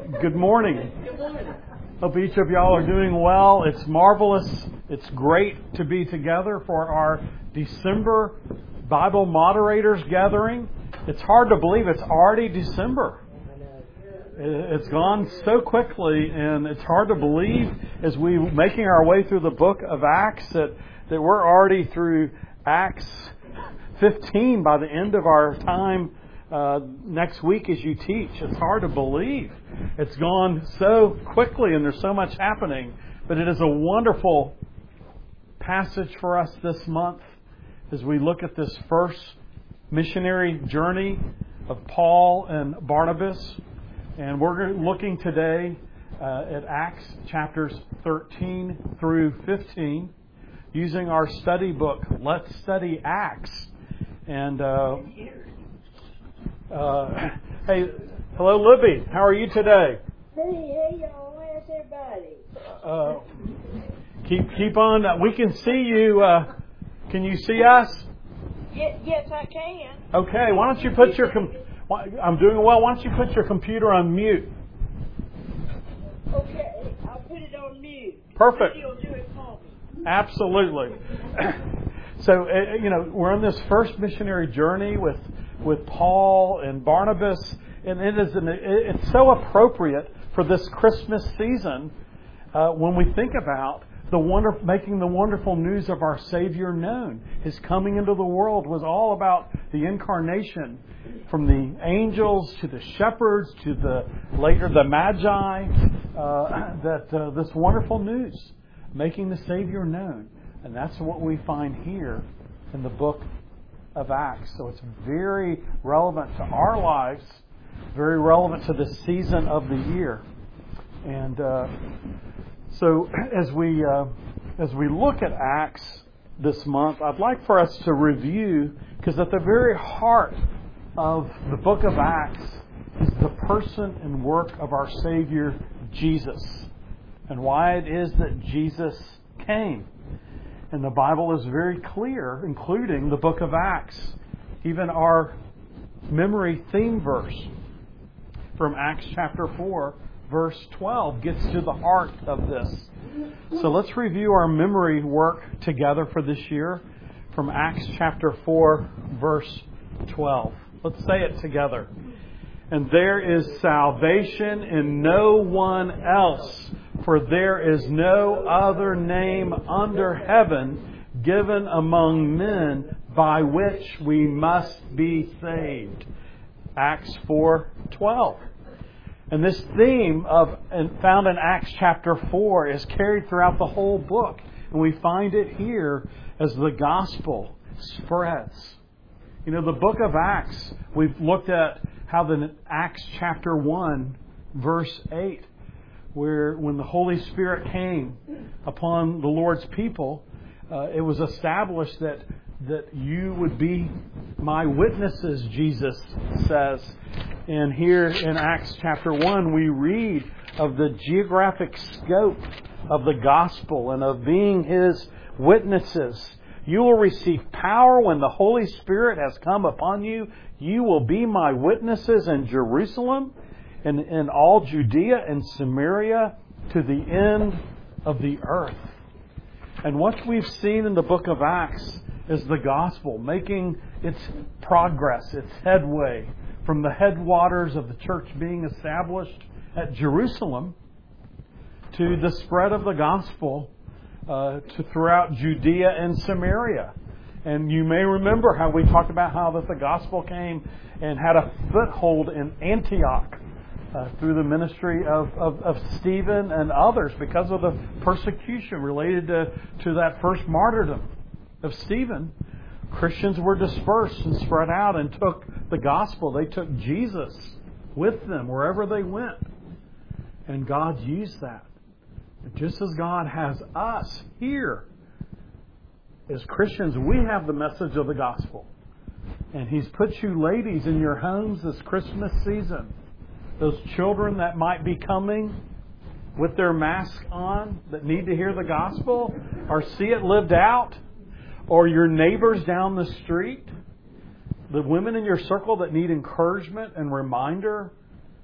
Good morning. Hope each of y'all are doing well. It's marvelous. It's great to be together for our December Bible Moderators Gathering. It's hard to believe it's already December. It's gone so quickly, and it's hard to believe as we're making our way through the book of Acts that we're already through Acts 15 by the end of our time next week as you teach. It's hard to believe. It's gone so quickly and there's so much happening. But it is a wonderful passage for us this month as we look at this first missionary journey of Paul and Barnabas. And we're looking today at Acts chapters 13 through 15 using our study book, Let's Study Acts. And hey, hello, Libby. How are you today? Hey, y'all. How's everybody? Keep on. We can see you. Can you see us? Yes, I can. Okay. Why don't you put your? I'm doing well. Why don't you put your computer on mute? Okay, I'll put it on mute. Perfect. You'll do it for me. Absolutely. So we're on this first missionary journey with Paul and Barnabas, and it's so appropriate for this Christmas season when we think about making the wonderful news of our Savior known. His coming into the world was all about the incarnation, from the angels to the shepherds to later the Magi. This wonderful news, making the Savior known, and that's what we find here in the book of Acts. So it's very relevant to our lives, very relevant to the season of the year. And so as we look at Acts this month, I'd like for us to review, because at the very heart of the book of Acts is the person and work of our Savior Jesus, and why it is that Jesus came. And the Bible is very clear, including the book of Acts. Even our memory theme verse from Acts chapter 4, verse 12, gets to the heart of this. So let's review our memory work together for this year from Acts chapter 4, verse 12. Let's say it together. And there is salvation in no one else, for there is no other name under heaven given among men by which we must be saved. Acts 4:12. And this theme found in Acts chapter 4 is carried throughout the whole book. And we find it here as the gospel spreads. The book of Acts, we've looked at how the Acts chapter 1, verse 8, where when the Holy Spirit came upon the Lord's people, it was established that you would be my witnesses, Jesus says. And here in Acts chapter 1, we read of the geographic scope of the gospel and of being His witnesses. You will receive power when the Holy Spirit has come upon you. You will be my witnesses in Jerusalem and in all Judea and Samaria to the end of the earth. And what we've seen in the book of Acts is the gospel making its progress, its headway from the headwaters of the church being established at Jerusalem to the spread of the gospel to throughout Judea and Samaria. And you may remember how we talked about how that the gospel came and had a foothold in Antioch through the ministry of Stephen and others because of the persecution related to that first martyrdom of Stephen. Christians were dispersed and spread out and took the gospel. They took Jesus with them wherever they went. And God used that. Just as God has us here as Christians, we have the message of the gospel. And He's put you ladies in your homes this Christmas season. Those children that might be coming with their mask on that need to hear the gospel or see it lived out, or your neighbors down the street, the women in your circle that need encouragement and reminder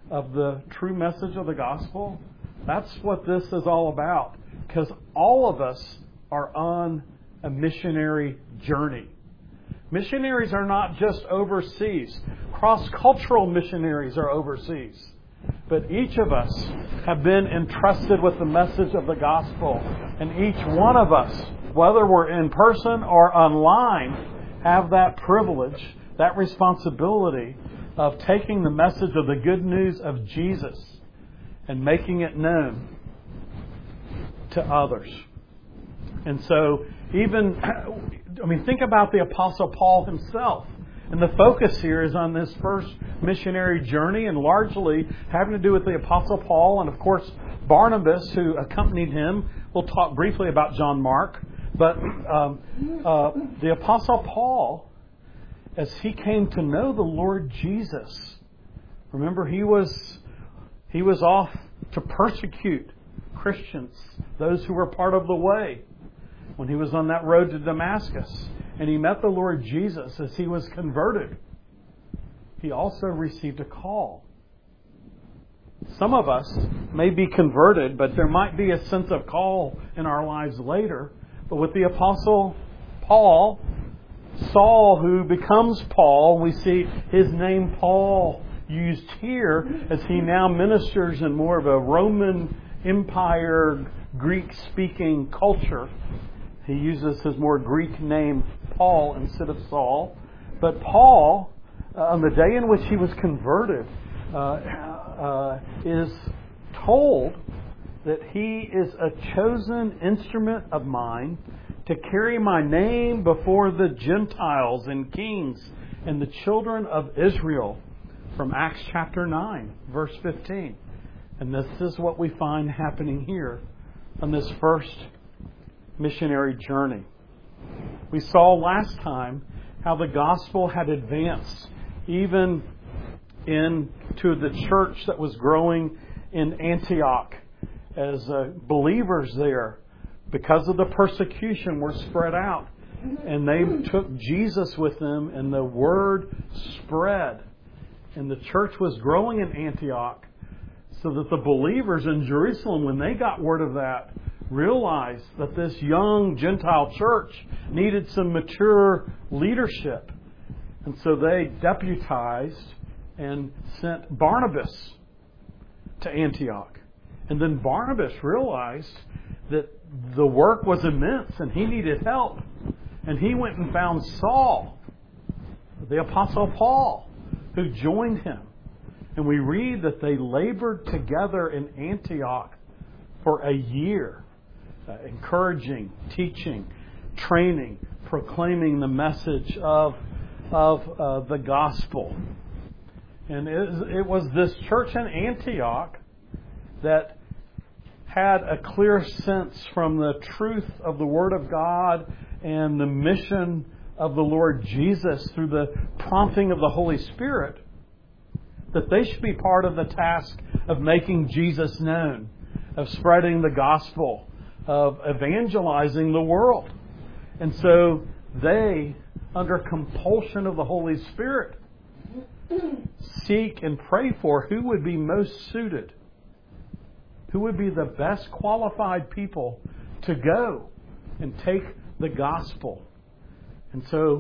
of the true message of the gospel? That's what this is all about. Because all of us are on a missionary journey. Missionaries are not just overseas. Cross-cultural missionaries are overseas. But each of us have been entrusted with the message of the gospel. And each one of us, whether we're in person or online, have that privilege, that responsibility of taking the message of the good news of Jesus and making it known to others. And so think about the Apostle Paul himself. And the focus here is on this first missionary journey, and largely having to do with the Apostle Paul and, of course, Barnabas, who accompanied him. We'll talk briefly about John Mark. But the Apostle Paul, as he came to know the Lord Jesus, remember, he was off to persecute Christians, those who were part of the way, when he was on that road to Damascus. And he met the Lord Jesus as he was converted. He also received a call. Some of us may be converted, but there might be a sense of call in our lives later. But with the Apostle Paul, Saul, who becomes Paul, we see his name Paul used here as he now ministers in more of a Roman Empire, Greek-speaking culture. He uses his more Greek name Paul instead of Saul. But Paul, on the day in which he was converted, is told that he is a chosen instrument of mine to carry my name before the Gentiles and kings and the children of Israel, from Acts chapter 9, verse 15. And this is what we find happening here on this first missionary journey. We saw last time how the gospel had advanced even into the church that was growing in Antioch, as believers there, because of the persecution, were spread out. And they took Jesus with them, and the word spread. And the church was growing in Antioch, so that the believers in Jerusalem, when they got word of that, realized that this young Gentile church needed some mature leadership. And so they deputized and sent Barnabas to Antioch. And then Barnabas realized that the work was immense and he needed help. And he went and found Saul, the Apostle Paul, who joined him. And we read that they labored together in Antioch for a year, encouraging, teaching, training, proclaiming the message of the gospel. And it was this church in Antioch that had a clear sense from the truth of the Word of God and the mission of the Lord Jesus through the prompting of the Holy Spirit, that they should be part of the task of making Jesus known, of spreading the gospel, of evangelizing the world. And so they, under compulsion of the Holy Spirit, seek and pray for who would be most suited, who would be the best qualified people to go and take the gospel. And so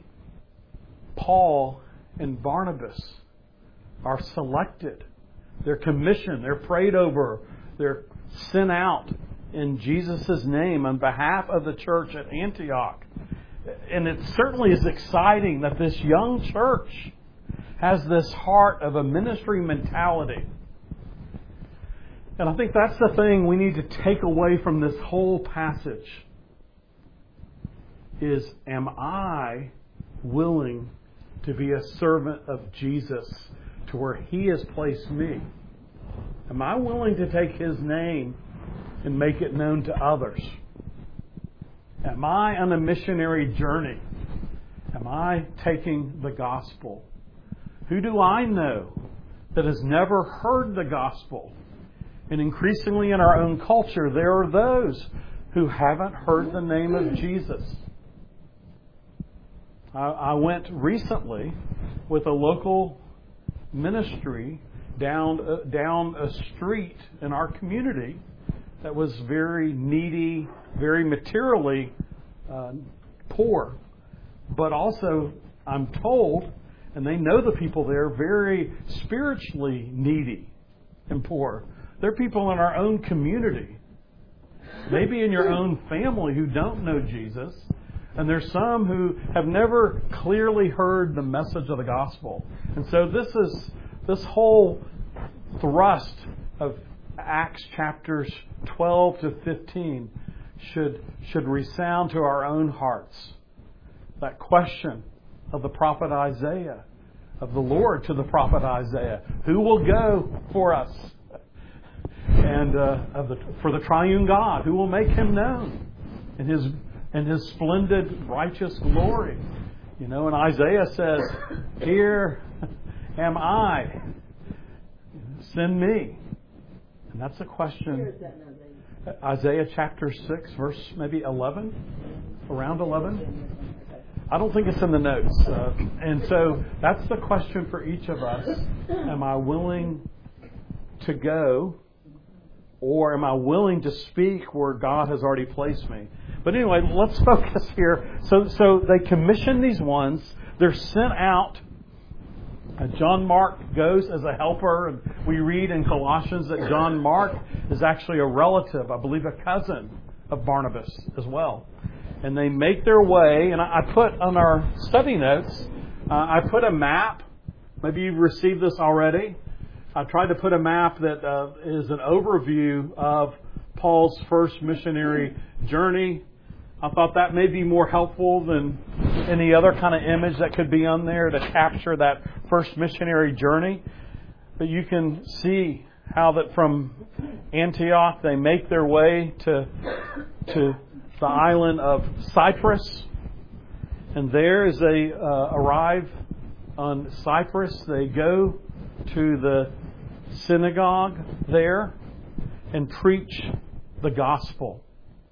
Paul and Barnabas are selected. They're commissioned. They're prayed over. They're sent out in Jesus' name on behalf of the church at Antioch. And it certainly is exciting that this young church has this heart of a ministry mentality. And I think that's the thing we need to take away from this whole passage is, am I willing to be a servant of Jesus to where He has placed me? Am I willing to take His name and make it known to others? Am I on a missionary journey? Am I taking the gospel? Who do I know that has never heard the gospel? And increasingly in our own culture, there are those who haven't heard the name of Jesus. I went recently with a local ministry down a street in our community that was very needy, very materially poor, but also, I'm told, and they know the people there, very spiritually needy and poor. They're people in our own community, maybe in your own family, who don't know Jesus. And there's some who have never clearly heard the message of the gospel. And so this whole thrust of Acts chapters 12 to 15 should resound to our own hearts. That question of the prophet Isaiah, of the Lord to the prophet Isaiah, who will go for us? And for the triune God, who will make him known in his splendid righteous glory? You know, and Isaiah says, "Here am I. Send me." And that's a question. Isaiah chapter 6, verse maybe 11, around 11. I don't think it's in the notes. And so that's the question for each of us. Am I willing to go, or am I willing to speak where God has already placed me? But anyway, let's focus here. So they commission these ones. They're sent out. John Mark goes as a helper. And we read in Colossians that John Mark is actually a relative, I believe a cousin of Barnabas as well. And they make their way. And I put on our study notes, I put a map. Maybe you've received this already. I tried to put a map that is an overview of Paul's first missionary journey. I thought that may be more helpful than any other kind of image that could be on there to capture that first missionary journey. But you can see how that from Antioch they make their way to the island of Cyprus. And there, as they arrive on Cyprus, they go to the synagogue there and preach the gospel.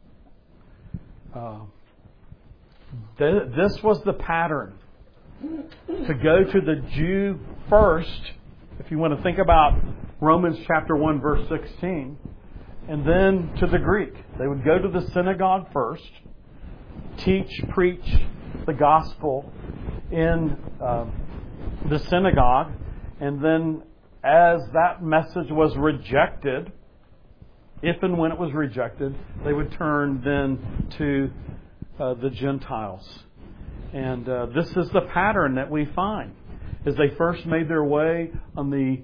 This was the pattern. To go to the Jew first, if you want to think about Romans chapter 1 verse 16, and then to the Greek. They would go to the synagogue first, teach, preach the gospel in the synagogue, and then as that message was rejected, if and when it was rejected, they would turn then to the Gentiles. And this is the pattern that we find. As they first made their way on the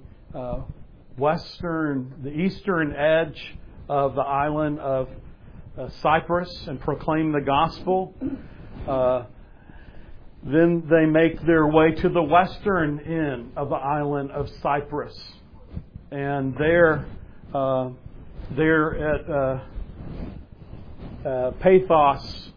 eastern edge of the island of Cyprus and proclaimed the gospel, then they make their way to the western end of the island of Cyprus. And there at Paphos,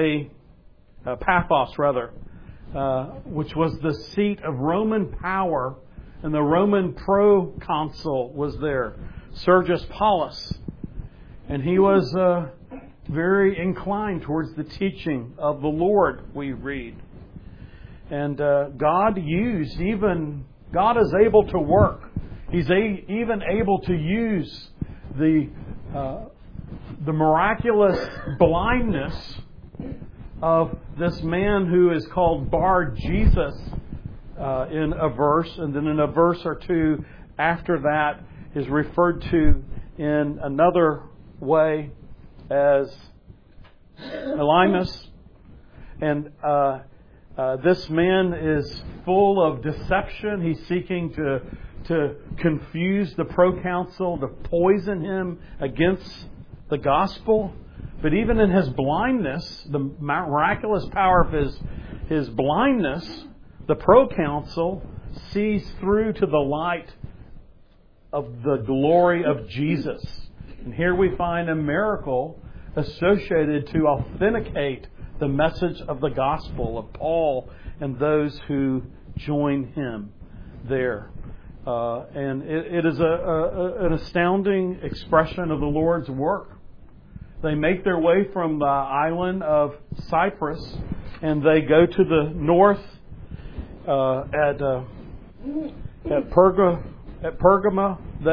which was the seat of Roman power, and the Roman proconsul was there, Sergius Paulus. And he was very inclined towards the teaching of the Lord, we read. And God is able to work. He's even able to use the miraculous blindness of this man who is called Bar Jesus in a verse, and then in a verse or two after that is referred to in another way as Elymas. And this man is full of deception. He's seeking to confuse the proconsul, to poison him against the gospel. But even in his blindness, the miraculous power of his blindness, the proconsul sees through to the light of the glory of Jesus. And here we find a miracle associated to authenticate the message of the gospel of Paul and those who join him there. And it is an astounding expression of the Lord's work. They make their way from the island of Cyprus, and they go to the north at Perga At Pergama,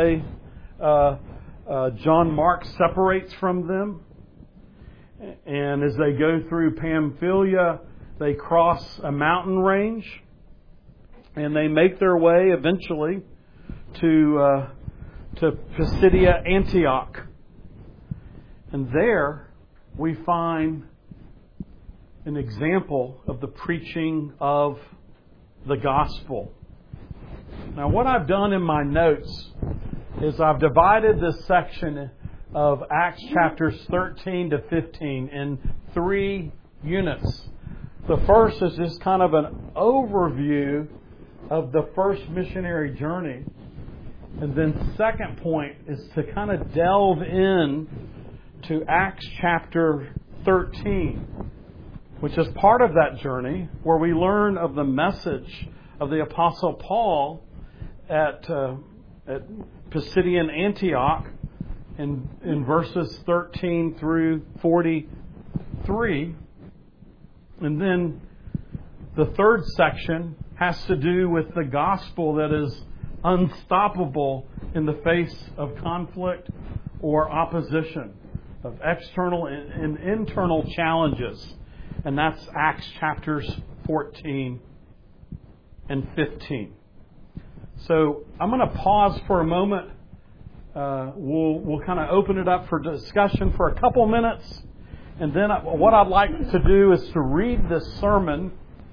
John Mark separates from them. And as they go through Pamphylia, they cross a mountain range. And they make their way eventually to Pisidia Antioch. And there we find an example of the preaching of the gospel. Now, what I've done in my notes is I've divided this section of Acts chapters 13 to 15 in 3 units. The first is just kind of an overview of the first missionary journey. And then second point is to kind of delve in to Acts chapter 13, which is part of that journey, where we learn of the message of the Apostle Paul at Pisidian Antioch in verses 13 through 43. And then the third section has to do with the gospel that is unstoppable in the face of conflict or opposition, of external and internal challenges. And that's Acts chapters 14 and 15. So I'm going to pause for a moment. We'll kind of open it up for discussion for a couple minutes. And then what I'd like to do is to read this sermon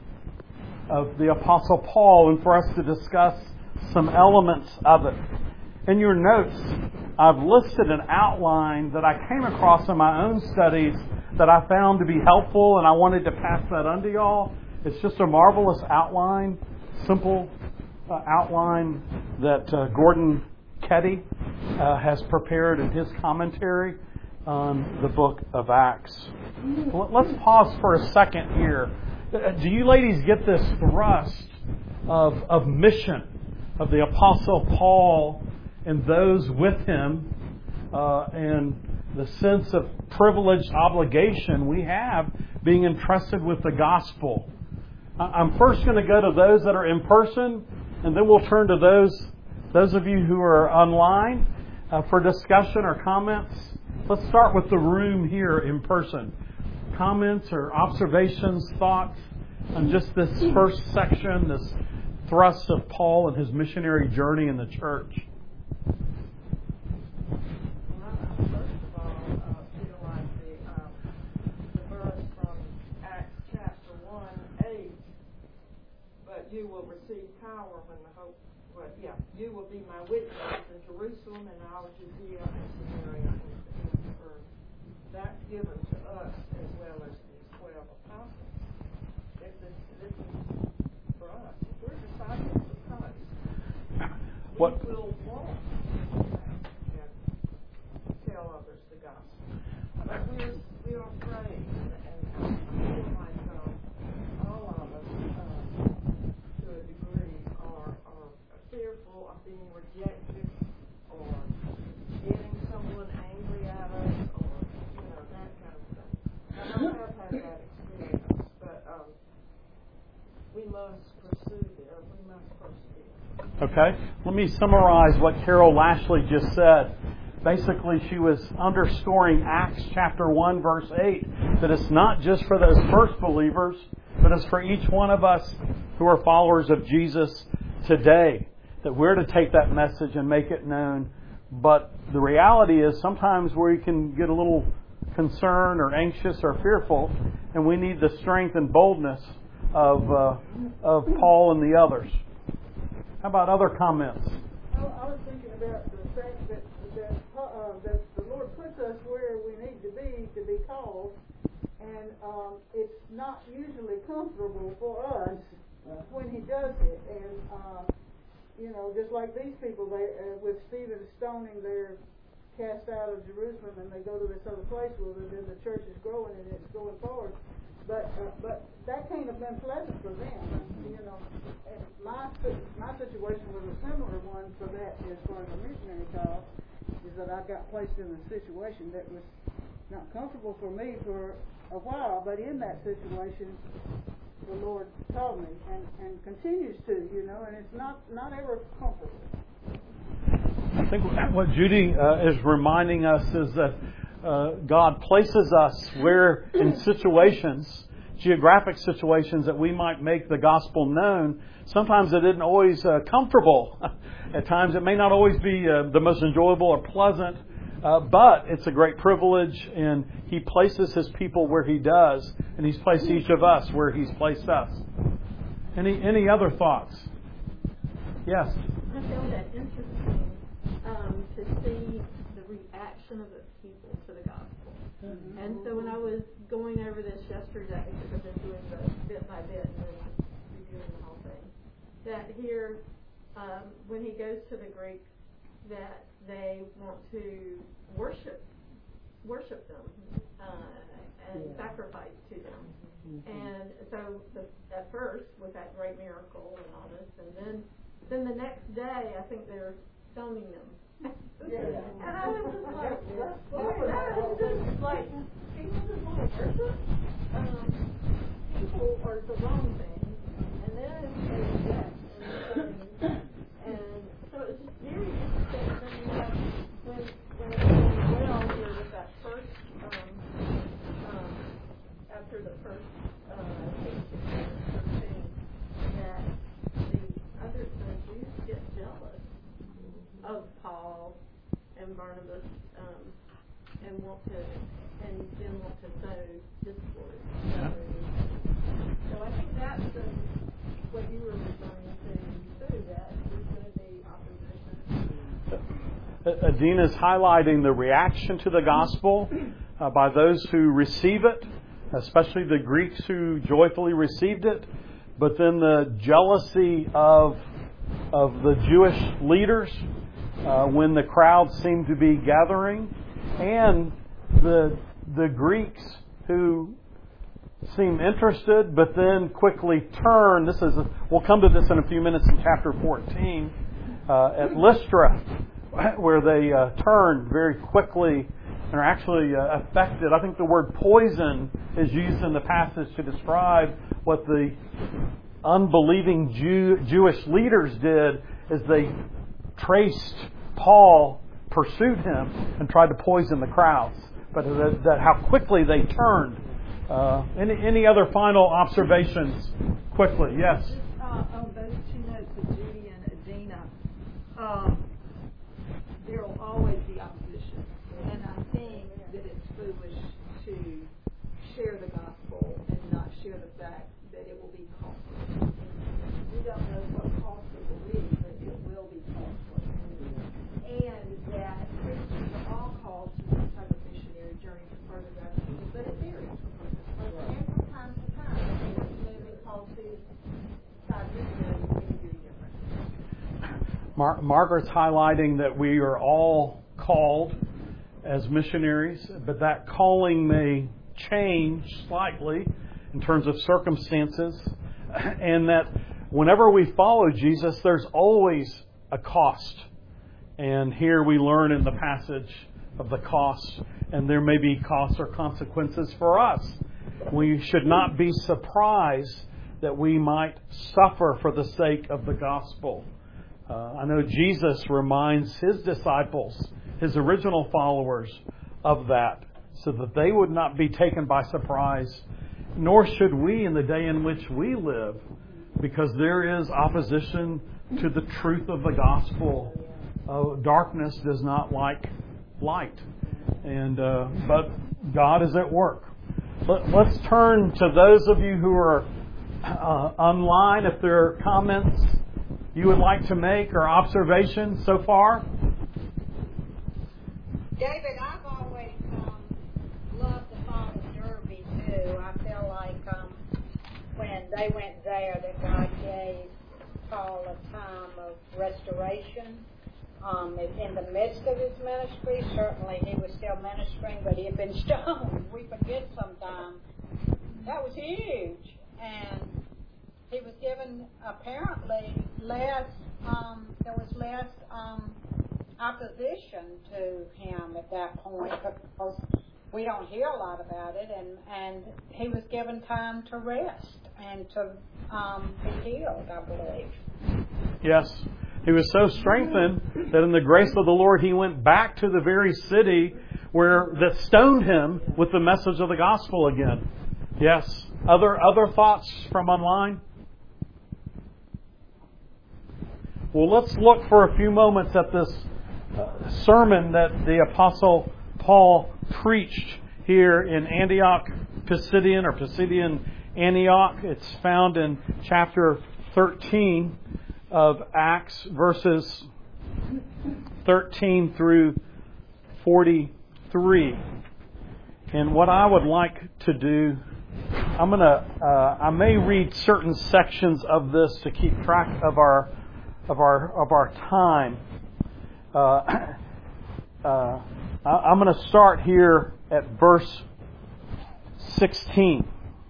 of the Apostle Paul and for us to discuss some elements of it. In your notes, I've listed an outline that I came across in my own studies that I found to be helpful, and I wanted to pass that on to y'all. It's just a marvelous outline, simple outline that Gordon Ketty has prepared in his commentary on the book of Acts. Let's pause for a second here. Do you ladies get this thrust of mission of the Apostle Paul and those with him, and the sense of privileged obligation we have being entrusted with the gospel? I'm first going to go to those that are in person, and then we'll turn to those of you who are online for discussion or comments. Let's start with the room here in person. Comments or observations, thoughts on just this first section, this thrust of Paul and his missionary journey in the church. You will receive power when you will be my witnesses in Jerusalem and all Judea and Samaria and the earth. That's given to us as well as these 12 apostles. This is for us. If we're disciples of Christ, we will walk and tell others the gospel. But we're afraid, and I feel like all of us fearful of being rejected or getting someone angry at us or, that kind of thing. Now, I have had that experience, but we must pursue it. We must persevere. Okay. Let me summarize what Carol Lashley just said. Basically, she was underscoring Acts chapter 1, verse 8, that it's not just for those first believers, but it's for each one of us who are followers of Jesus today, that we're to take that message and make it known. But the reality is sometimes we can get a little concerned or anxious or fearful, and we need the strength and boldness of Paul and the others. How about other comments? I was thinking about the fact that the Lord puts us where we need to be called, and it's not usually comfortable for us when He does it. And just like these people, with Stephen stoning, they're cast out of Jerusalem and they go to this other place where then the church is growing and it's going forward. But that can't have been pleasant for them, And my situation was a similar one for that as far as a missionary call, is that I got placed in a situation that was not comfortable for me for a while, but in that situation, the Lord called me and continues to, and it's not ever comfortable. think what Judy is reminding us is that God places us where in situations, geographic situations, that we might make the gospel known. Sometimes it isn't always comfortable. At times it may not always be the most enjoyable or pleasant, but it's a great privilege, and He places His people where He does, and He's placed each of us where He's placed us. Any other thoughts? Yes. I found that interesting to see the reaction of the people to the gospel. Mm-hmm. And so when I was going over this yesterday, because I've been doing the bit by bit and then reviewing the whole thing, that here, when he goes to the Greeks, that they want to worship them and sacrifice to them. Mm-hmm. And so at first, with that great miracle and all this, and then the next day, I think they're stoning them. And I was just like, that is just like, people just want to worship people or the wrong thing, and then they reject. And so it's just very interesting. Then you have, when it's going well here with that first, after the first 13, that the Jews get jealous of Paul and Barnabas, and then want to sow discord. So I think that's what you were referring to too, that there's going to be opposition. Adina's highlighting the reaction to the gospel by those who receive it, especially the Greeks who joyfully received it, but then the jealousy of the Jewish leaders when the crowd seemed to be gathering, and the Greeks who seem interested but then quickly turn. We'll come to this in a few minutes in chapter 14 at Lystra, where they turn very quickly and are actually affected. I think the word poison is used in the passage to describe what the unbelieving Jewish leaders did, as they traced Paul, pursued him, and tried to poison the crowds. But that how quickly they turned. Any other final observations? Quickly, yes. On those two notes of Judy and Adina, there will always be opposition, and I think that it's foolish to share the gospel and not share the fact that it will be costly. We don't know what cost it will be, but it will be costly. And that Christians are all called to this type of missionary journey to further God's kingdom, but it varies from person to person and from time to time. They may be called to side missionary very different. Margaret's highlighting that we are all called as missionaries, but that calling may change slightly in terms of circumstances, and that whenever we follow Jesus, there's always a cost. And here we learn in the passage of the cost, and there may be costs or consequences for us. We should not be surprised that we might suffer for the sake of the gospel. I know Jesus reminds His disciples, His original followers, of that, so that they would not be taken by surprise, nor should we in the day in which we live, because there is opposition to the truth of the gospel. Darkness does not like light, and but God is at work. Let's turn to those of you who are online. If there are comments you would like to make or observations so far. David, I've always loved the Fall of Derby too. I feel like when they went there that God gave Paul a time of restoration. In the midst of his ministry, certainly he was still ministering, but he had been stoned. We forget sometimes. That was huge. And he was given apparently less, there was less opposition to him at that point, because we don't hear a lot about it, and he was given time to rest and to be healed, I believe. Yes. He was so strengthened that in the grace of the Lord, he went back to the very city that stoned him with the message of the gospel again. Yes. Other thoughts from online? Well, let's look for a few moments at this sermon that the Apostle Paul preached here in Antioch, Pisidian Antioch. It's found in chapter 13 of Acts, verses 13 through 43. And what I would like to do, I may read certain sections of this to keep track of our time. I'm going to start here at verse 16.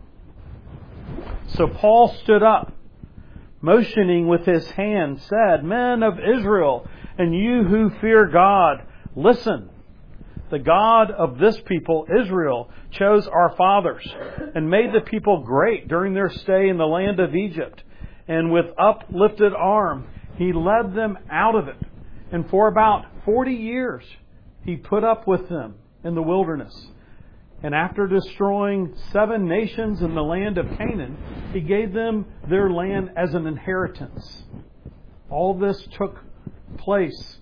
So Paul stood up, motioning with his hand, said, "Men of Israel, and you who fear God, listen. The God of this people, Israel, chose our fathers and made the people great during their stay in the land of Egypt. And with uplifted arm, He led them out of it. And for about 40 years, He put up with them in the wilderness. And after destroying 7 nations in the land of Canaan, He gave them their land as an inheritance." All this took place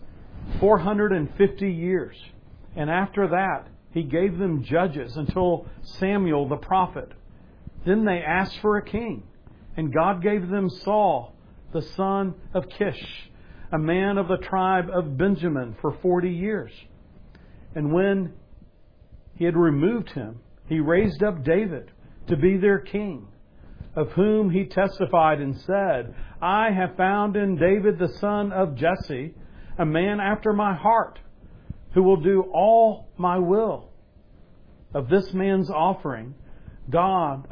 450 years. And after that, He gave them judges until Samuel the prophet. Then they asked for a king. And God gave them Saul, the son of Kish, a man of the tribe of Benjamin, for 40 years. And when He had removed him, He raised up David to be their king, of whom He testified and said, "I have found in David the son of Jesse a man after my heart, who will do all my will." Of this man's offspring, God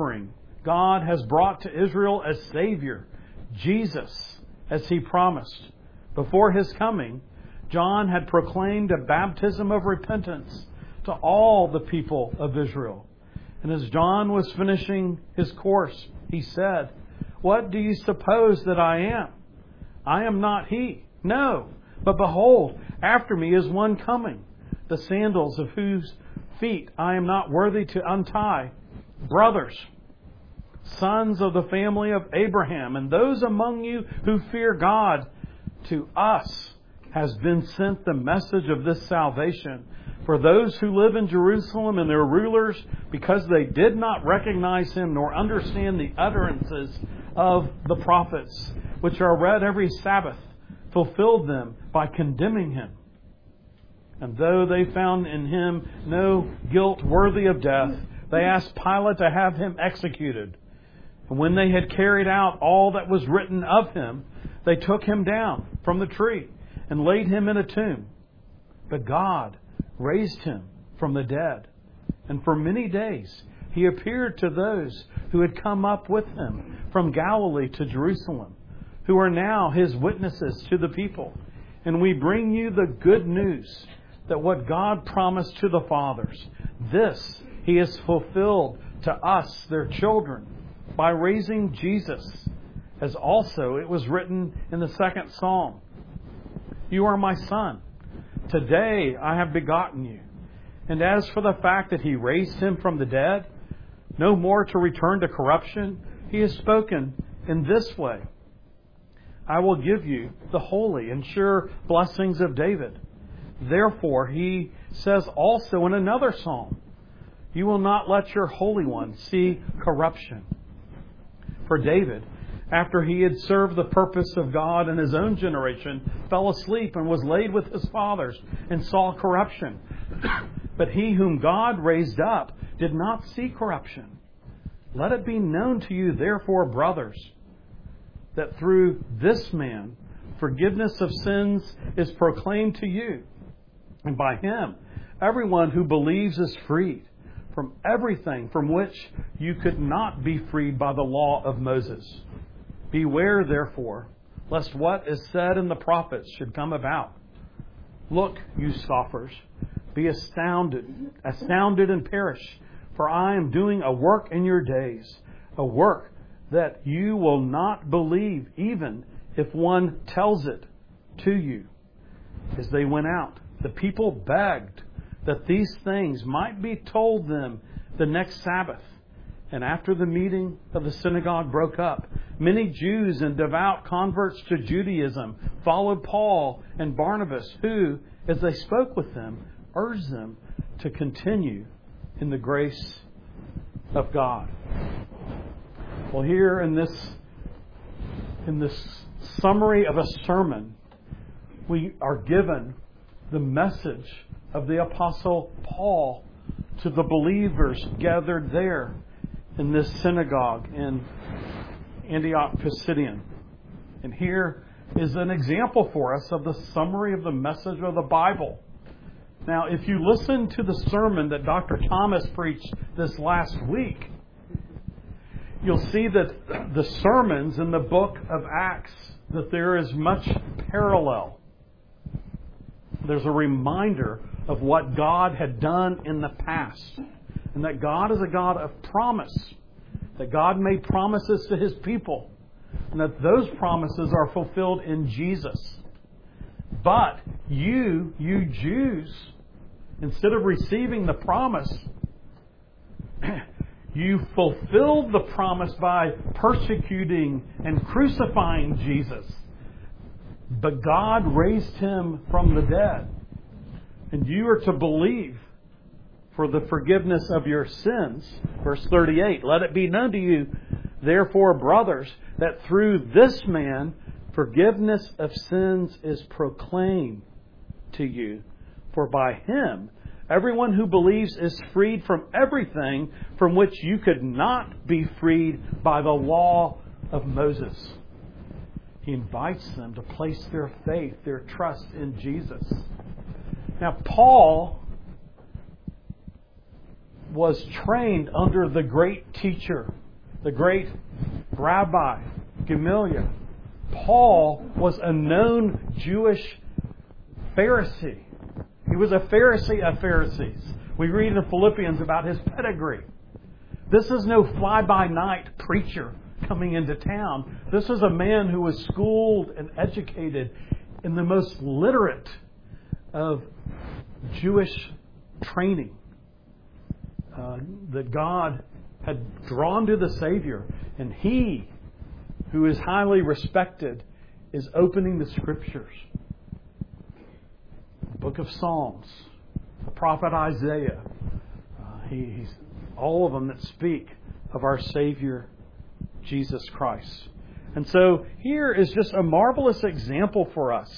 has brought to Israel a Savior, Jesus, as He promised. Before His coming, John had proclaimed a baptism of repentance to all the people of Israel. And as John was finishing his course, he said, "What do you suppose that I am? I am not He. No, but behold, after me is one coming, the sandals of whose feet I am not worthy to untie. Brothers, sons of the family of Abraham, and those among you who fear God, to us has been sent the message of this salvation. For those who live in Jerusalem and their rulers, because they did not recognize Him nor understand the utterances of the prophets, which are read every Sabbath, fulfilled them by condemning Him. And though they found in Him no guilt worthy of death, they asked Pilate to have Him executed. And when they had carried out all that was written of Him, they took Him down from the tree and laid Him in a tomb. But God raised Him from the dead. And for many days He appeared to those who had come up with Him from Galilee to Jerusalem, who are now His witnesses to the people. And we bring you the good news that what God promised to the fathers, this He has fulfilled to us, their children, by raising Jesus, as also it was written in the 2nd Psalm. "You are my son. Today I have begotten you." And as for the fact that He raised Him from the dead, no more to return to corruption, He has spoken in this way, "I will give you the holy and sure blessings of David." Therefore He says also in another psalm, "You will not let your Holy One see corruption." For David, after he had served the purpose of God in his own generation, fell asleep and was laid with his fathers and saw corruption. But he whom God raised up did not see corruption. Let it be known to you, therefore, brothers, that through this man forgiveness of sins is proclaimed to you. And by Him, everyone who believes is freed from everything from which you could not be freed by the law of Moses. Beware, therefore, lest what is said in the prophets should come about. Look, you scoffers, be astounded and perish, for I am doing a work in your days, a work that you will not believe even if one tells it to you. As they went out, the people begged that these things might be told them the next Sabbath. And after the meeting of the synagogue broke up, many Jews and devout converts to Judaism followed Paul and Barnabas, who, as they spoke with them, urged them to continue in the grace of God. Well, here in this summary of a sermon, we are given the message of the Apostle Paul to the believers gathered there in this synagogue in Antioch Pisidian. And here is an example for us of the summary of the message of the Bible. Now, if you listen to the sermon that Dr. Thomas preached this last week, you'll see that the sermons in the book of Acts, that there is much parallel. There's a reminder of what God had done in the past. And that God is a God of promise. That God made promises to His people. And that those promises are fulfilled in Jesus. But you Jews, instead of receiving the promise, you fulfilled the promise by persecuting and crucifying Jesus. But God raised Him from the dead. And you are to believe for the forgiveness of your sins. Verse 38, let it be known to you, therefore, brothers, that through this man forgiveness of sins is proclaimed to you. For by Him, everyone who believes is freed from everything from which you could not be freed by the law of Moses. He invites them to place their faith, their trust in Jesus. Now, Paul was trained under the great teacher, the great Rabbi Gamaliel. Paul was a known Jewish Pharisee. He was a Pharisee of Pharisees. We read in Philippians about his pedigree. This is no fly-by-night preacher coming into town. This is a man who was schooled and educated in the most literate of Jewish training. That God had drawn to the Savior. And he, who is highly respected, is opening the Scriptures. The book of Psalms, the prophet Isaiah. He's all of them that speak of our Savior, Jesus Christ. And so here is just a marvelous example for us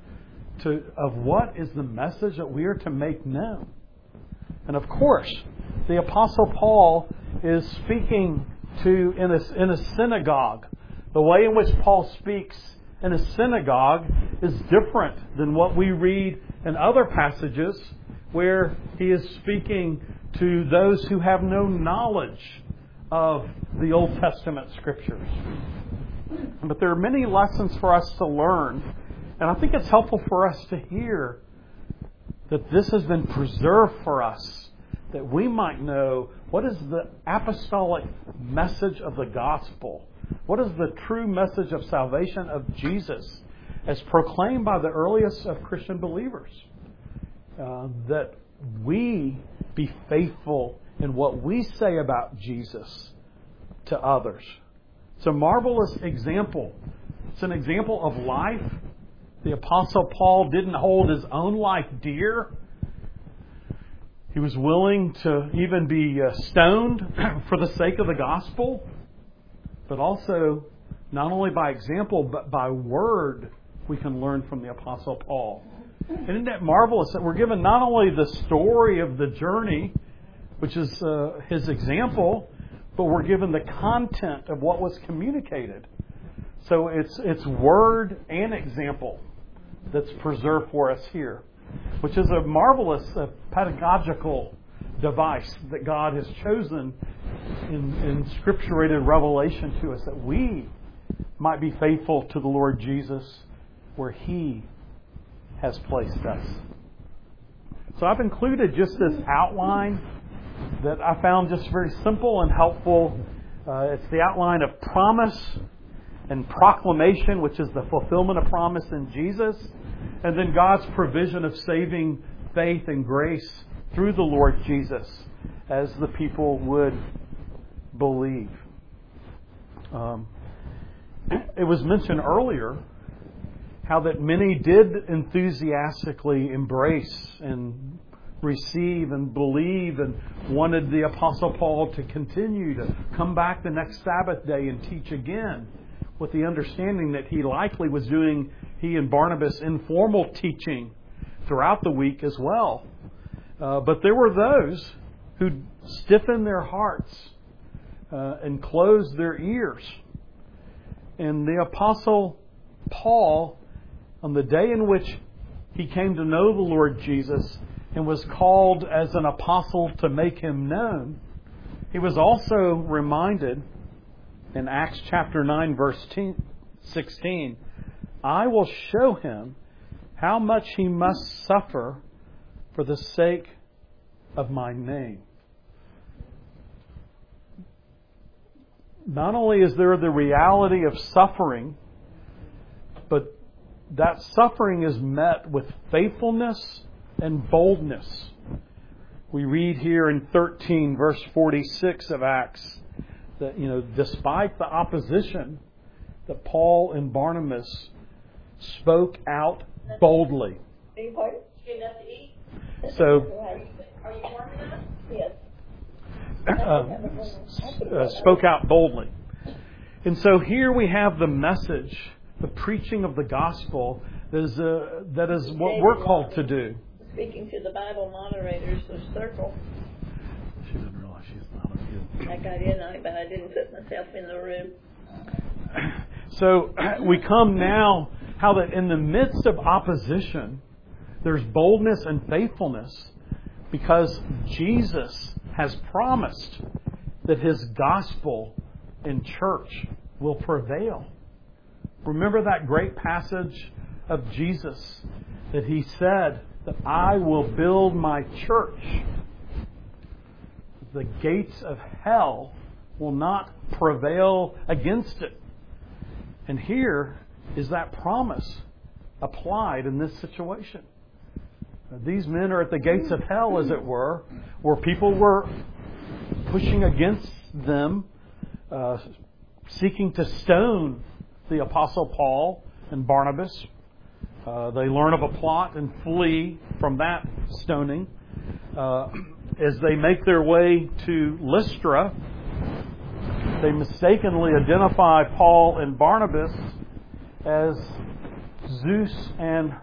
of what is the message that we are to make known. And of course, the Apostle Paul is speaking to in a synagogue. The way in which Paul speaks in a synagogue is different than what we read in other passages where he is speaking to those who have no knowledge of the Old Testament Scriptures. But there are many lessons for us to learn, and I think it's helpful for us to hear that this has been preserved for us, that we might know what is the apostolic message of the gospel. What is the true message of salvation of Jesus as proclaimed by the earliest of Christian believers? That we be faithful in what we say about Jesus to others. It's a marvelous example. It's an example of life. The Apostle Paul didn't hold his own life dear. He was willing to even be stoned for the sake of the gospel. But also, not only by example, but by word, we can learn from the Apostle Paul. And isn't that marvelous that we're given not only the story of the journey, which is his example, but we're given the content of what was communicated. So it's word and example that's preserved for us here, which is a marvelous pedagogical device that God has chosen in scripturated revelation to us, that we might be faithful to the Lord Jesus where He has placed us. So I've included just this outline that I found just very simple and helpful. It's the outline of promise and proclamation, which is the fulfillment of promise in Jesus, and then God's provision of saving faith and grace through the Lord Jesus as the people would believe. It was mentioned earlier how that many did enthusiastically embrace and receive and believe and wanted the Apostle Paul to continue to come back the next Sabbath day and teach again, with the understanding that he likely was doing, he and Barnabas, informal teaching throughout the week as well. But there were those who stiffened their hearts and closed their ears. And the Apostle Paul, on the day in which he came to know the Lord Jesus and was called as an apostle to make Him known, he was also reminded in Acts chapter 9, verse 16, I will show him how much he must suffer for the sake of my name. Not only is there the reality of suffering, but that suffering is met with faithfulness and boldness. We read here in 13, verse 46 of Acts, that, despite the opposition, that Paul and Barnabas spoke out boldly. So, Are you warm enough? Yes. Spoke out boldly. And so here we have the message, the preaching of the gospel, that is what we're called to do. Speaking to the Bible moderators of Circle. She didn't realize she's not a kid. I got in on it, but I didn't put myself in the room. So we come now, how that in the midst of opposition, there's boldness and faithfulness, because Jesus has promised that His gospel and church will prevail. Remember that great passage of Jesus that He said that I will build my church. The gates of hell will not prevail against it. And here is that promise applied in this situation. These men are at the gates of hell, as it were, where people were pushing against them, seeking to stone the Apostle Paul and Barnabas. They learn of a plot and flee from that stoning. As they make their way to Lystra, they mistakenly identify Paul and Barnabas as Zeus and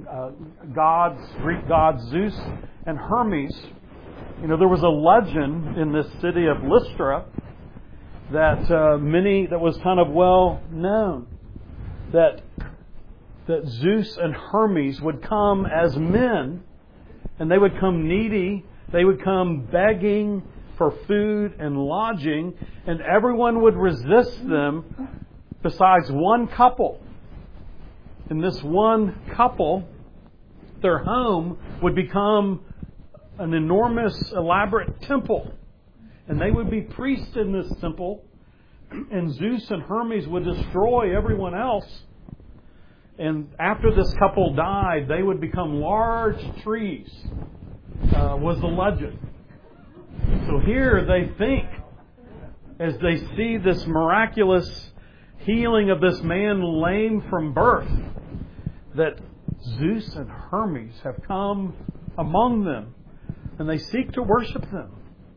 Greek gods Zeus and Hermes. There was a legend in this city of Lystra that that was kind of well known, that Zeus and Hermes would come as men, and they would come needy, they would come begging for food and lodging, and everyone would resist them besides one couple. And this one couple, their home would become an enormous, elaborate temple. And they would be priests in this temple. And Zeus and Hermes would destroy everyone else. And after this couple died, they would become large trees, was the legend. So here they think, as they see this miraculous healing of this man lame from birth, that Zeus and Hermes have come among them, and they seek to worship them.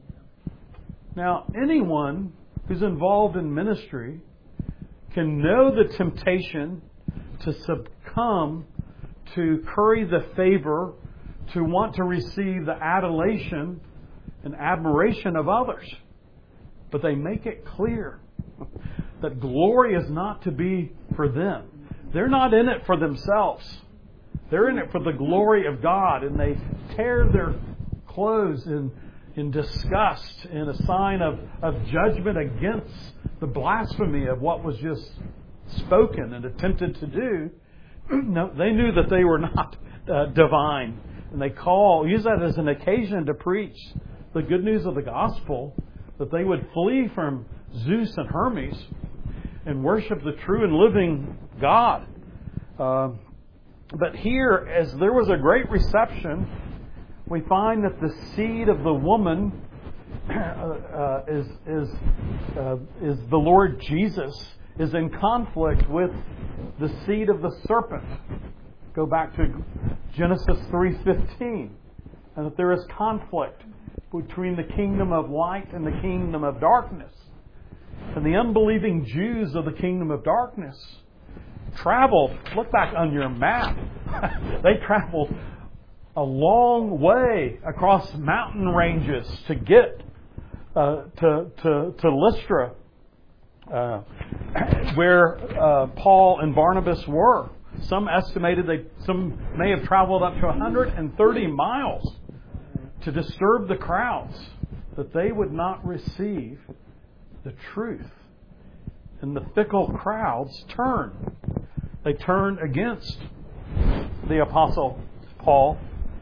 Now, anyone who's involved in ministry can know the temptation to succumb, to curry the favor, to want to receive the adulation and admiration of others. But they make it clear that glory is not to be for them. They're not in it for themselves. They're in it for the glory of God. And they tear their clothes in disgust, in a sign of judgment against the blasphemy of what was just spoken and attempted to do. No, they knew that they were not divine. And they use that as an occasion to preach the good news of the gospel, that they would flee from Zeus and Hermes. and worship the true and living God. But here, as there was a great reception, we find that the seed of the woman is the Lord Jesus, is in conflict with the seed of the serpent. Go back to Genesis 3:15, and that there is conflict between the kingdom of light and the kingdom of darkness. And the unbelieving Jews of the kingdom of darkness traveled, look back on your map, they traveled a long way across mountain ranges to get to Lystra, where Paul and Barnabas were. Some estimated some may have traveled up to 130 miles to disturb the crowds, that they would not receive the truth. And the fickle crowds turned. They turned against the Apostle Paul.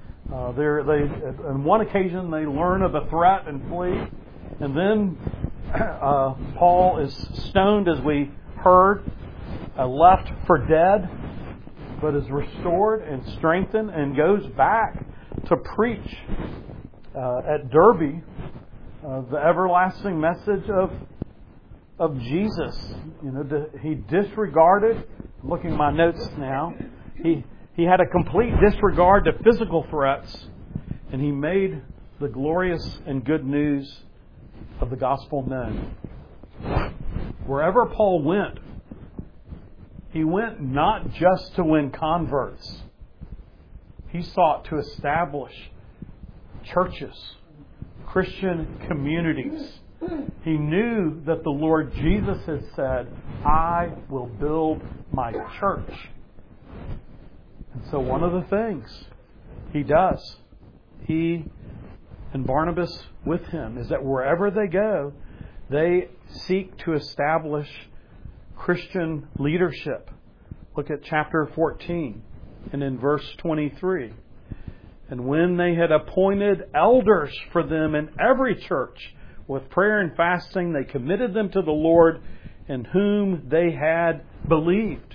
On one occasion, they learn of the threat and flee. And then Paul is stoned, as we heard, left for dead, but is restored and strengthened and goes back to preach at Derbe the everlasting message of Jesus. He disregarded, looking at my notes now, he had a complete disregard to physical threats, and he made the glorious and good news of the gospel known. Wherever Paul went, he went not just to win converts. He sought to establish churches, Christian communities. He knew that the Lord Jesus had said, "I will build my church." And so one of the things he does, he and Barnabas with him, is that wherever they go, they seek to establish Christian leadership. Look at chapter 14 and in verse 23. And when they had appointed elders for them in every church, with prayer and fasting, they committed them to the Lord in whom they had believed.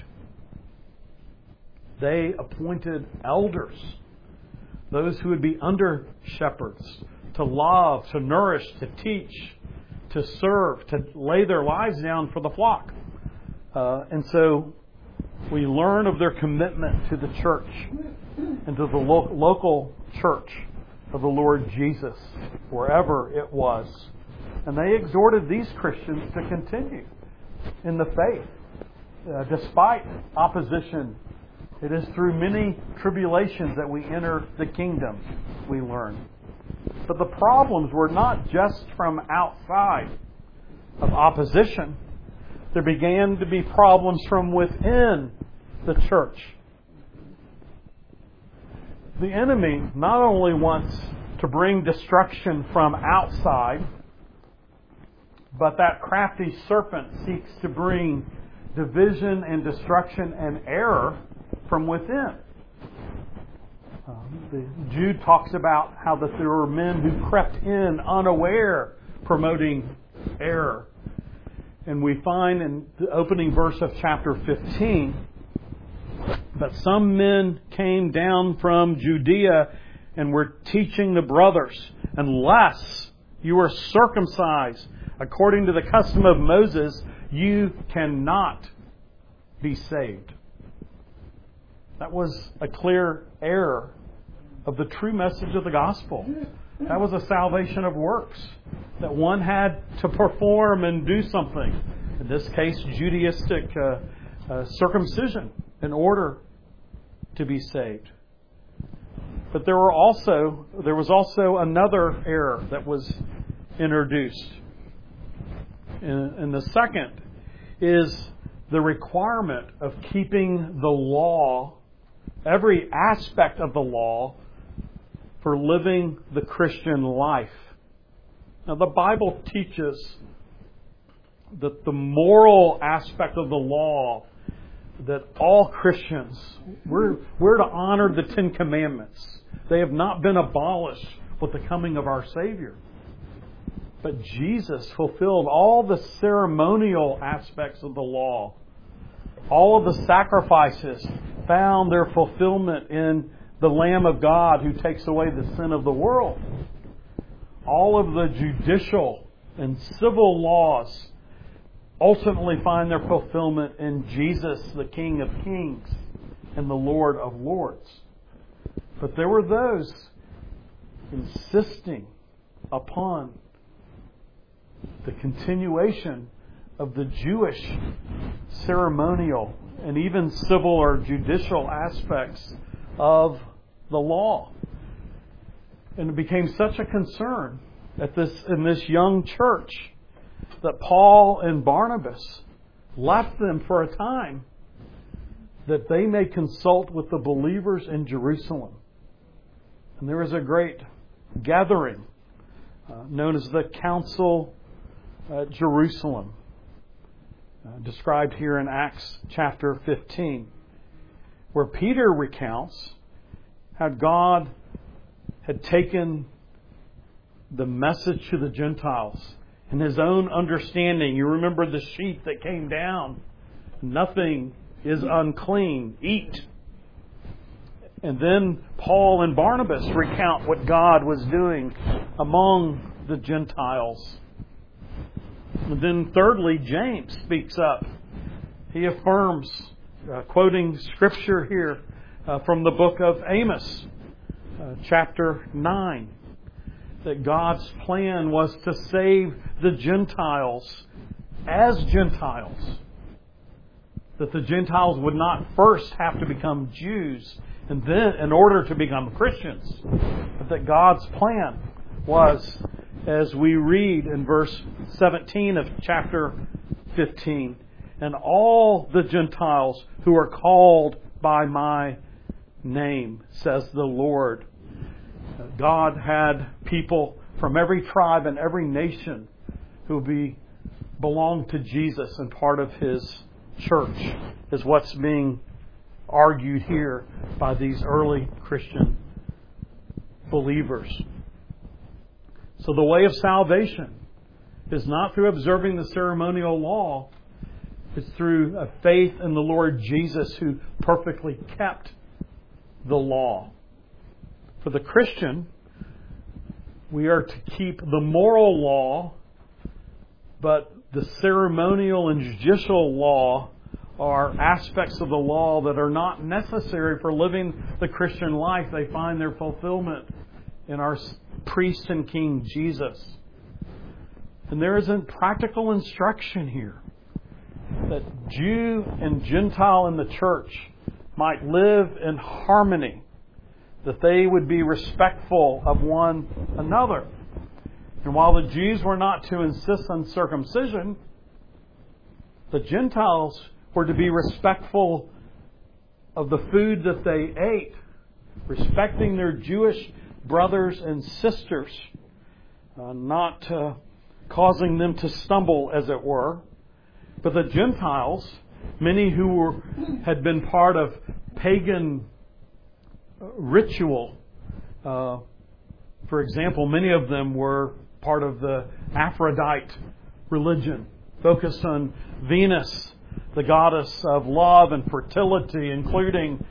They appointed elders, those who would be under shepherds, to love, to nourish, to teach, to serve, to lay their lives down for the flock. And so we learn of their commitment to the church and to the local church of the Lord Jesus, wherever it was. And they exhorted these Christians to continue in the faith, despite opposition. It is through many tribulations that we enter the kingdom, we learn. But the problems were not just from outside of opposition. There began to be problems from within the church. The enemy not only wants to bring destruction from outside, but that crafty serpent seeks to bring division and destruction and error from within. Jude talks about how that there were men who crept in unaware, promoting error. And we find in the opening verse of chapter 15 that some men came down from Judea and were teaching the brothers, unless you are circumcised according to the custom of Moses, you cannot be saved. That was a clear error of the true message of the gospel. That was a salvation of works, that one had to perform and do something. In this case, Judaistic circumcision in order to be saved. But there was also another error that was introduced. And the second is the requirement of keeping the law, every aspect of the law, for living the Christian life. Now, the Bible teaches that the moral aspect of the law, that all Christians, we're to honor the Ten Commandments. They have not been abolished with the coming of our Savior. But Jesus fulfilled all the ceremonial aspects of the law. All of the sacrifices found their fulfillment in the Lamb of God who takes away the sin of the world. All of the judicial and civil laws ultimately find their fulfillment in Jesus, the King of Kings and the Lord of Lords. But there were those insisting upon the continuation of the Jewish ceremonial and even civil or judicial aspects of the law. And it became such a concern in this young church that Paul and Barnabas left them for a time that they may consult with the believers in Jerusalem. And there was a great gathering known as the Council at Jerusalem, described here in Acts chapter 15, where Peter recounts how God had taken the message to the Gentiles in His own understanding. You remember the sheet that came down. Nothing is unclean. Eat. And then Paul and Barnabas recount what God was doing among the Gentiles. And then thirdly, James speaks up. He affirms, quoting Scripture here from the book of Amos, chapter 9, that God's plan was to save the Gentiles as Gentiles. That the Gentiles would not first have to become Jews and then in order to become Christians. But that God's plan was, as we read in verse 17 of chapter 15, and all the Gentiles who are called by my name, says the Lord. God had people from every tribe and every nation who belonged to Jesus and part of His church, is what's being argued here by these early Christian believers. So the way of salvation is not through observing the ceremonial law. It's through a faith in the Lord Jesus, who perfectly kept the law. For the Christian, we are to keep the moral law, but the ceremonial and judicial law are aspects of the law that are not necessary for living the Christian life. They find their fulfillment in our priest and King Jesus. And there is a practical instruction here that Jew and Gentile in the church might live in harmony, that they would be respectful of one another. And while the Jews were not to insist on circumcision, the Gentiles were to be respectful of the food that they ate, respecting their Jewish brothers and sisters, not causing them to stumble, as it were. But the Gentiles, many who had been part of pagan ritual, for example, many of them were part of the Aphrodite religion, focused on Venus, the goddess of love and fertility, including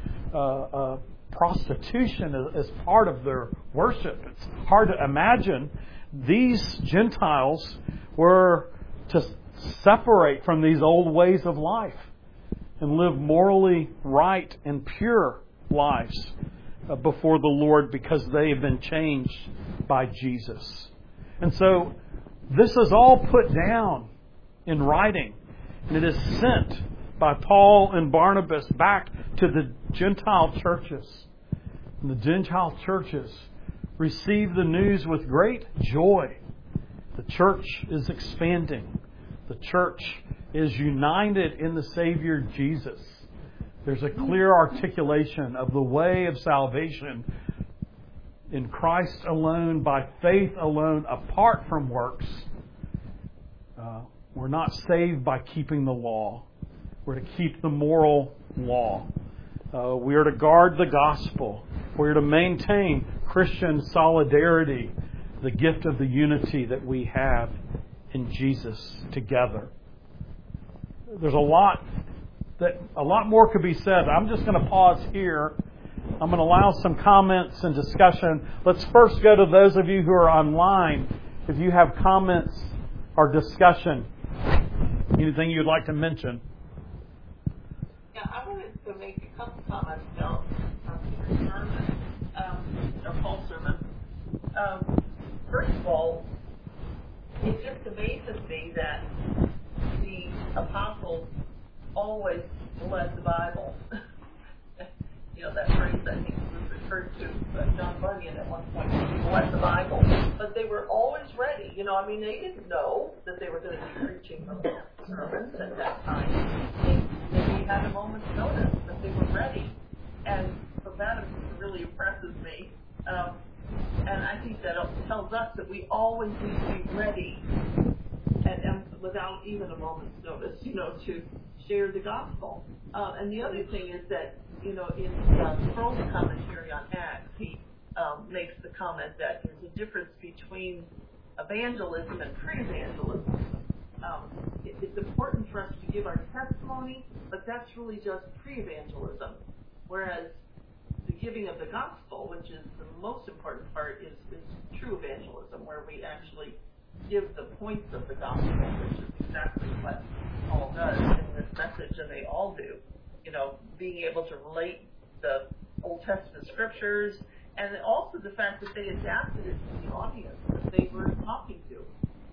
prostitution as part of their worship. It's hard to imagine. These Gentiles were to separate from these old ways of life and live morally right and pure lives before the Lord, because they have been changed by Jesus. And so this is all put down in writing, and it is sent by Paul and Barnabas back to the Gentile churches. And the Gentile churches receive the news with great joy. The church is expanding. The church is united in the Savior Jesus. There's a clear articulation of the way of salvation in Christ alone, by faith alone, apart from works. We're not saved by keeping the law. We're to keep the moral law. We are to guard the gospel. We are to maintain Christian solidarity the gift of the unity that we have in Jesus together. There's a lot more could be said. I'm just going to pause here. I'm going to allow some comments and discussion. Let's first go to those of you who are online. If you have comments or discussion, anything you'd like to mention. Yeah, I wanted to make a couple comments about your sermon, or Paul's sermon. First of all, it just amazes me that the apostles always led the Bible. That phrase I think was referred to John Bunyan at one point, led the Bible. But they were always ready. They didn't know that they were going to be preaching sermons at that time. They maybe had a moment's notice, but they were ready. And so that really impresses me. And I think that tells us that we always need to be ready and without even a moment's notice, to share the gospel. And the other thing is that, in Sproul's commentary on Acts, he makes the comment that there's a difference between evangelism and pre-evangelism. It's important for us to give our testimony, but that's really just pre-evangelism. Whereas the giving of the gospel, which is the most important part, is true evangelism, where we actually give the points of the gospel, which is exactly what Paul does in this message, and they all do. Being able to relate the Old Testament scriptures, and also the fact that they adapted it to the audience that they were talking to.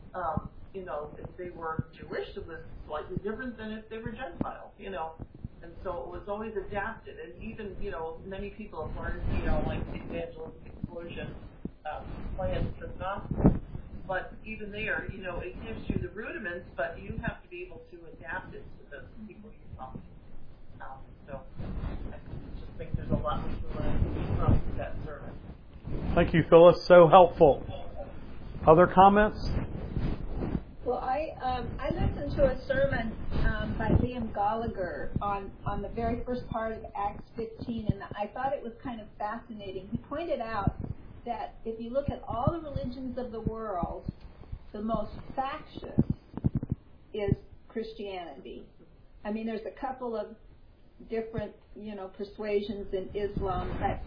If they were Jewish, it was slightly different than if they were Gentile, And so it was always adapted. And even, many people have learned, like the evangelistic explosion plans for the gospel. But even there, it gives you the rudiments, but you have to be able to adapt it to the people you're talking to. So I just think there's a lot we can learn from that sermon. Thank you, Phyllis. So helpful. Other comments? Well, I listened to a sermon by Liam Gallagher on the very first part of Acts 15, and I thought it was kind of fascinating. He pointed out that if you look at all the religions of the world, the most factious is Christianity. I mean, there's a couple of different, persuasions in Islam, but,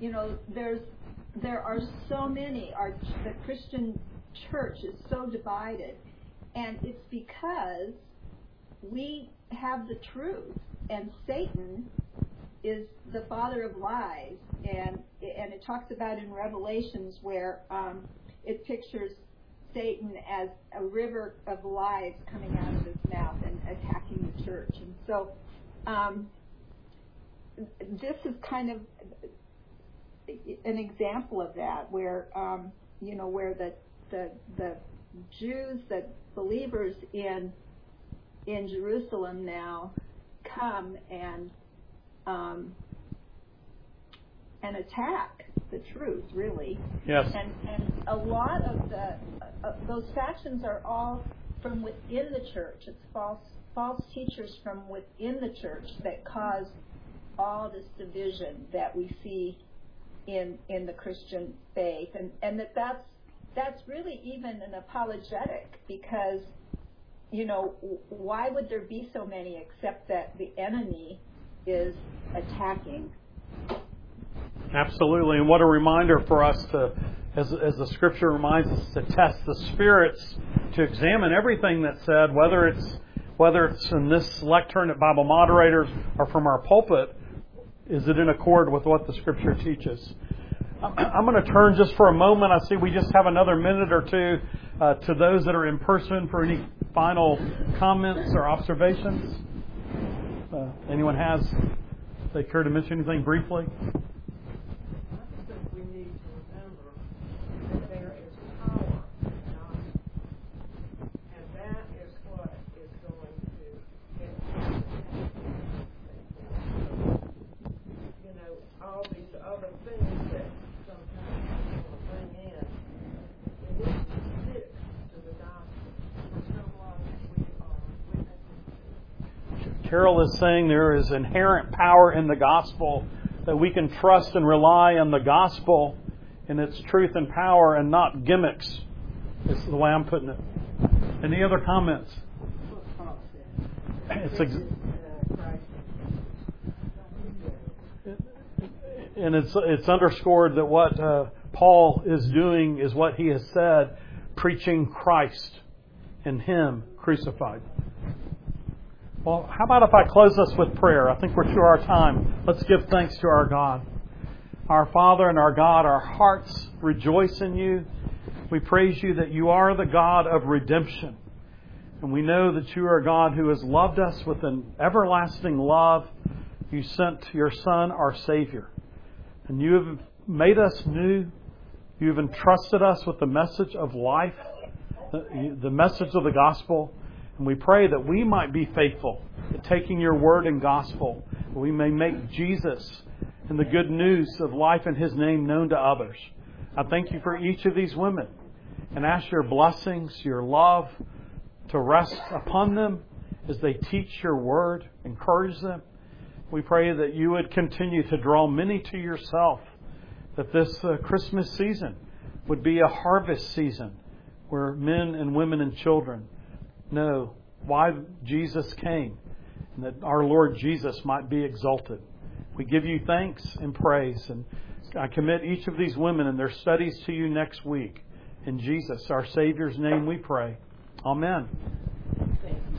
there are so many. The Christian church is so divided, and it's because we have the truth, and Satan is the father of lies, and it talks about in Revelations where it pictures Satan as a river of lies coming out of his mouth and attacking the church. And so this is kind of an example of that, where where the Jews, the believers in Jerusalem now come and attack the truth, really. Yes. And a lot of those factions are all from within the church. It's false teachers from within the church that cause all this division that we see in the Christian faith, and that's really even an apologetic, because why would there be so many except that the enemy is attacking? Absolutely, and what a reminder for us to, as the Scripture reminds us, to test the spirits, to examine everything that's said, whether it's in this lectern at Bible Moderators or from our pulpit. Is it in accord with what the Scripture teaches? I'm going to turn just for a moment. I see we just have another minute or two to those that are in person for any final comments or observations. Anyone has? They care to mention anything briefly? I think we need to remember that there is power in God, and that is what is going to get all these other things that sometimes people bring in. We need to stick to the gospel, which no longer we are witnesses to. Carol is saying there is inherent power in the gospel, that we can trust and rely on the gospel in its truth and power and not gimmicks, is the way I'm putting it. Any other comments? It's underscored that what Paul is doing is what he has said, preaching Christ and Him crucified. Well, how about if I close us with prayer? I think we're to our time. Let's give thanks to our God. Our Father and our God, our hearts rejoice in You. We praise You that You are the God of redemption. And we know that You are a God who has loved us with an everlasting love. You sent Your Son, our Savior. And You have made us new. You have entrusted us with the message of life, the message of the gospel. And we pray that we might be faithful at taking Your word and gospel. That we may make Jesus and the good news of life in His name known to others. I thank You for each of these women and ask Your blessings, Your love to rest upon them as they teach Your word, encourage them. We pray that You would continue to draw many to Yourself, that this Christmas season would be a harvest season where men and women and children know why Jesus came and that our Lord Jesus might be exalted. We give You thanks and praise, and I commit each of these women and their studies to You next week. In Jesus, our Savior's name, we pray. Amen.